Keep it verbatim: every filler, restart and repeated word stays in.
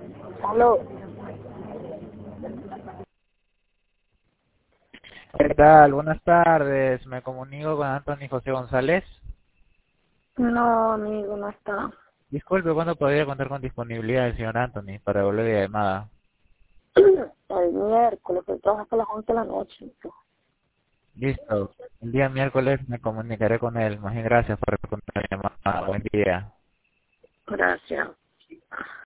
Aló. ¿Qué tal? Buenas tardes. Me comunico con Anthony José González. No, amigo, no está. Disculpe, ¿cuándo podría contar con disponibilidad del señor Anthony para devolver la llamada? El miércoles, pero trabaja hasta las once de la noche. Listo. El día miércoles me comunicaré con él. Muchas gracias por responder la llamada. Buen día. Gracias.